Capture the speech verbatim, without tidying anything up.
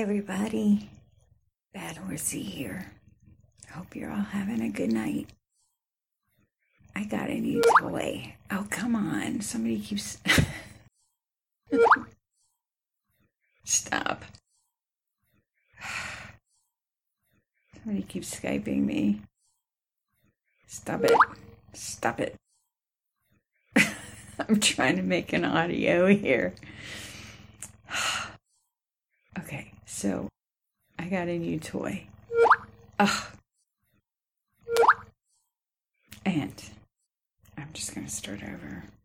everybody, Bad Horsey here. Hope you're all having a good night. I got a new toy. Oh, come on. Somebody keeps... Stop. Somebody keeps Skyping me. Stop it. Stop it. I'm trying to make an audio here. Okay, so I got a new toy. Ugh. And I'm just going to start over.